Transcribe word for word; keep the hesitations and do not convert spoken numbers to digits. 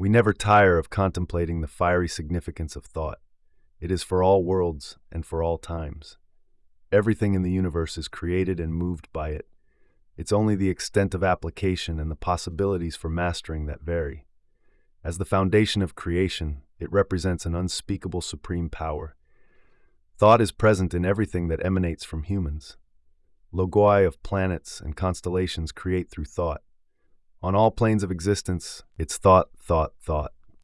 We never tire of contemplating the fiery significance of thought. It is for all worlds and for all times. Everything in the universe is created and moved by it. It's only the extent of application and the possibilities for mastering that vary. As the foundation of creation, it represents an unspeakable supreme power. Thought is present in everything that emanates from humans. Logoi of planets and constellations create through thought. On all planes of existence, it's thought, thought, thought.